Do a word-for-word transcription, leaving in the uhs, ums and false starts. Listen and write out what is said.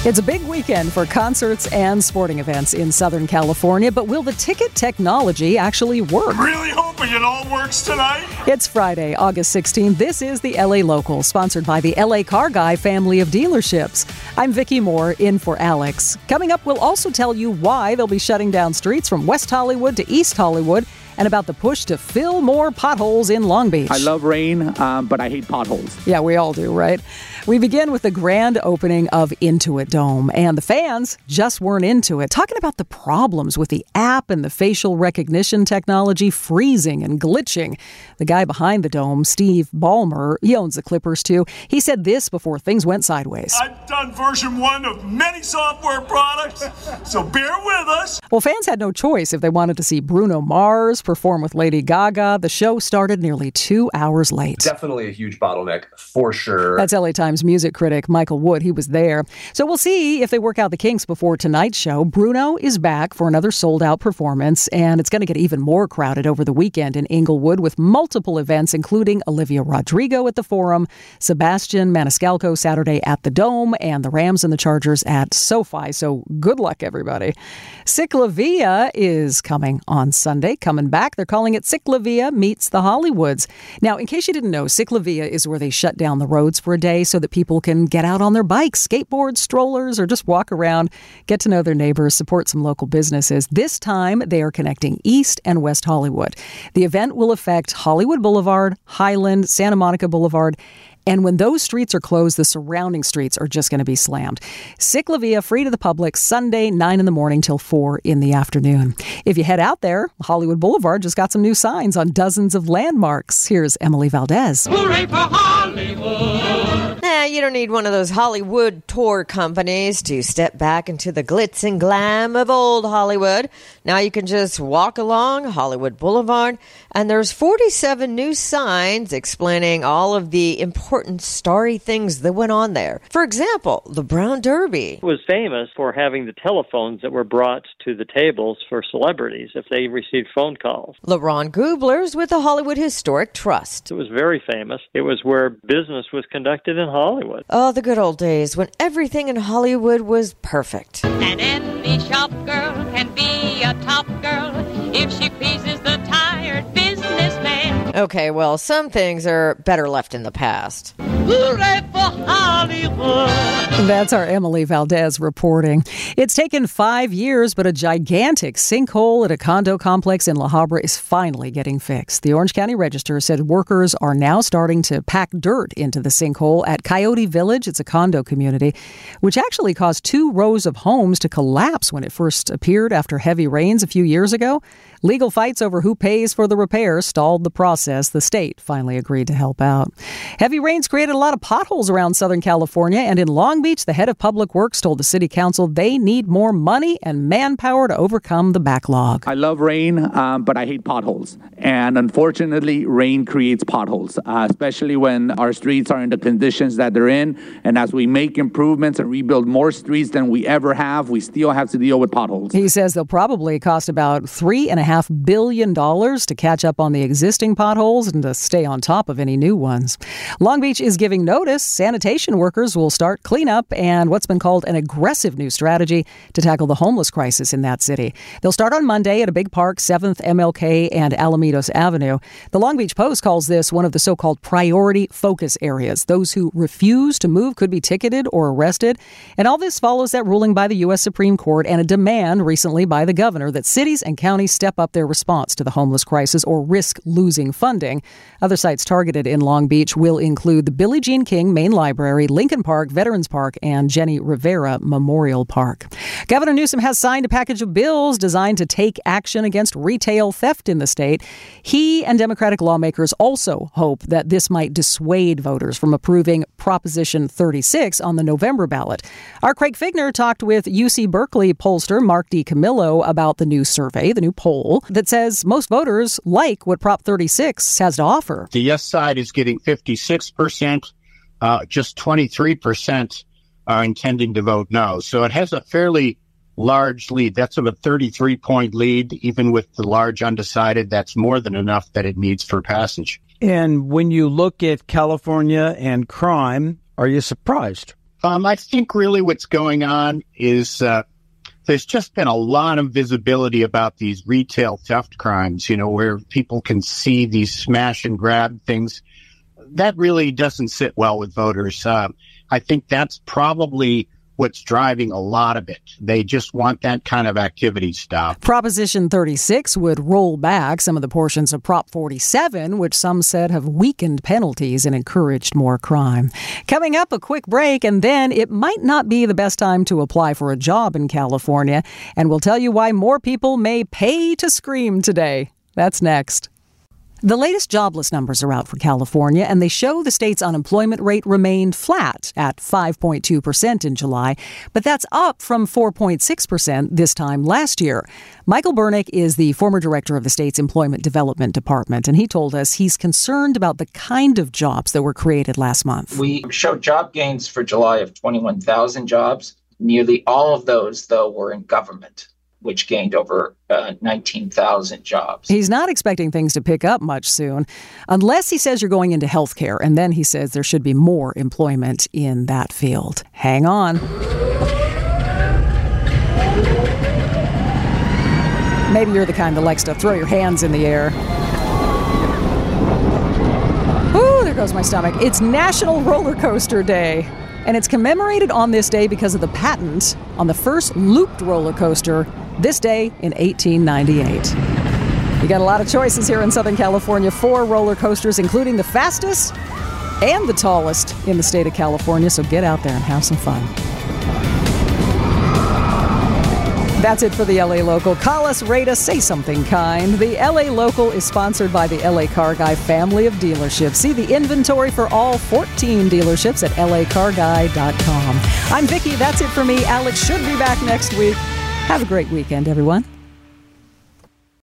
It's a big weekend for concerts and sporting events in Southern California, but will the ticket technology actually work? I'm really hoping it all works tonight. It's Friday, August sixteenth. This is the L A Local, sponsored by the L A Car Guy family of dealerships. I'm Vicki Moore, in for Alex. Coming up, we'll also tell you why they'll be shutting down streets from West Hollywood to East Hollywood, and about the push to fill more potholes in Long Beach. I love rain, um, but I hate potholes. Yeah, we all do, right? We begin with the grand opening of Intuit Dome, and the fans just weren't into it, talking about the problems with the app and the facial recognition technology freezing and glitching. The guy behind the dome, Steve Ballmer, he owns the Clippers too. He said this before things went sideways. I've done version one of many software products, so bear with us. Well, fans had no choice if they wanted to see Bruno Mars perform with Lady Gaga. The show started nearly two hours late. Definitely a huge bottleneck, for sure. That's L A Times music critic Michael Wood. He was there. So we'll see if they work out the kinks before tonight's show. Bruno is back for another sold-out performance, and it's going to get even more crowded over the weekend in Inglewood with multiple events, including Olivia Rodrigo at the Forum, Sebastian Maniscalco Saturday at the Dome, and the Rams and the Chargers at SoFi. So good luck, everybody. Ciclavia is coming on Sunday, coming back. They're calling it Ciclavia Meets the Hollywoods. Now, in case you didn't know, Ciclavia is where they shut down the roads for a day so that people can get out on their bikes, skateboards, strollers, or just walk around, get to know their neighbors, support some local businesses. This time, they are connecting East and West Hollywood. The event will affect Hollywood Boulevard, Highland, Santa Monica Boulevard, and when those streets are closed, the surrounding streets are just going to be slammed. Ciclavia, free to the public, Sunday, nine in the morning till four in the afternoon. If you head out there, Hollywood Boulevard just got some new signs on dozens of landmarks. Here's Emily Valdez. Hooray for Hollywood! Nah, you don't need one of those Hollywood tour companies to step back into the glitz and glam of old Hollywood. Now you can just walk along Hollywood Boulevard, and there's forty-seven new signs explaining all of the important important starry things that went on there. For example, the Brown Derby was famous for having the telephones that were brought to the tables for celebrities if they received phone calls. LeBron Gubler's with the Hollywood Historic Trust. It was very famous. It was where business was conducted in Hollywood. Oh, the good old days when everything in Hollywood was perfect. And any shop girl can be a top girl if she pleases the tired businessman. Okay, well, some things are better left in the past. Hooray for Hollywood! That's our Emily Valdez reporting. It's taken five years, but a gigantic sinkhole at a condo complex in La Habra is finally getting fixed. The Orange County Register said workers are now starting to pack dirt into the sinkhole at Coyote Village. It's a condo community, which actually caused two rows of homes to collapse when it first appeared after heavy rains a few years ago. Legal fights over who pays for the repairs stalled the process. The state finally agreed to help out. Heavy rains created a lot of potholes around Southern California, and in Long Beach, the head of Public Works told the city council they need more money and manpower to overcome the backlog. I love rain, um, but I hate potholes. And unfortunately, rain creates potholes, uh, especially when our streets are in the conditions that they're in. And as we make improvements and rebuild more streets than we ever have, we still have to deal with potholes. He says they'll probably cost about three and a half billion dollars to catch up on the existing potholes and to stay on top of any new ones. Long Beach is giving notice. Sanitation workers will start cleanup and what's been called an aggressive new strategy to tackle the homeless crisis in that city. They'll start on Monday at a big park, seventh M L K and Alamitos Avenue. The Long Beach Post calls this one of the so-called priority focus areas. Those who refuse to move could be ticketed or arrested. And all this follows that ruling by the U S Supreme Court and a demand recently by the governor that cities and counties step up their response to the homeless crisis or risk losing funding. Other sites targeted in Long Beach will include the Billie Jean King Main Library, Lincoln Park, Veterans Park, and Jenny Rivera Memorial Park. Governor Newsom has signed a package of bills designed to take action against retail theft in the state. He and Democratic lawmakers also hope that this might dissuade voters from approving Proposition thirty-six on the November ballot. Our Craig Figner talked with U C Berkeley pollster Mark DiCamillo about the new survey, the new poll, that says most voters like what Prop thirty-six has to offer. The yes side is getting fifty-six percent. Uh, just twenty-three percent are intending to vote no. So it has a fairly large lead. That's of a thirty-three point lead. Even with the large undecided, that's more than enough that it needs for passage. And when you look at California and crime, are you surprised? Um, I think really what's going on is uh, there's just been a lot of visibility about these retail theft crimes, you know, where people can see these smash and grab things. That really doesn't sit well with voters. Uh, I think that's probably what's driving a lot of it. They just want that kind of activity stopped. Proposition thirty-six would roll back some of the portions of Prop forty-seven, which some said have weakened penalties and encouraged more crime. Coming up, a quick break, and then it might not be the best time to apply for a job in California. And we'll tell you why more people may pay to scream today. That's next. The latest jobless numbers are out for California, and they show the state's unemployment rate remained flat at five point two percent in July, but that's up from four point six percent this time last year. Michael Burnick is the former director of the state's Employment Development Department, and he told us he's concerned about the kind of jobs that were created last month. We showed job gains for July of twenty-one thousand jobs. Nearly all of those, though, were in government, which gained over uh, nineteen thousand jobs. He's not expecting things to pick up much soon, unless he says you're going into healthcare, and then he says there should be more employment in that field. Hang on. Maybe you're the kind that likes to throw your hands in the air. Ooh, there goes my stomach. It's National Roller Coaster Day. And it's commemorated on this day because of the patent on the first looped roller coaster this day in eighteen ninety-eight. You got a lot of choices here in Southern California. Four roller coasters, including the fastest and the tallest in the state of California. So get out there and have some fun. That's it for the L A Local. Call us, rate us, say something kind. The L A Local is sponsored by the L A Car Guy family of dealerships. See the inventory for all fourteen dealerships at L A car guy dot com. I'm Vicki. That's it for me. Alex should be back next week. Have a great weekend, everyone.